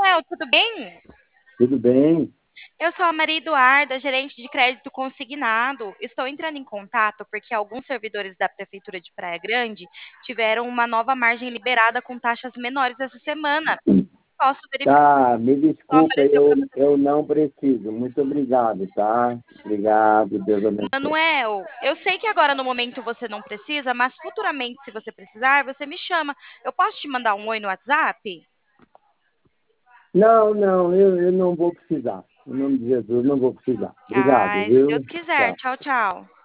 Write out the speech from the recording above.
Manuel, tudo bem? Tudo bem? Eu sou a Maria Eduarda, gerente de crédito consignado. Estou entrando em contato porque alguns servidores da Prefeitura de Praia Grande tiveram uma nova margem liberada com taxas menores essa semana. Posso verificar Tá, me se desculpa, apareceu para você? eu não preciso. Muito obrigado, tá? Obrigado, Deus abençoe. Manuel, eu sei que agora no momento você não precisa, mas futuramente, se você precisar, você me chama. Eu posso te mandar um oi no WhatsApp? Não, não, eu não vou precisar. Em nome de Jesus, não vou precisar. Obrigado, Ai, se Deus viu? quiser. Tchau. Tchau, tchau.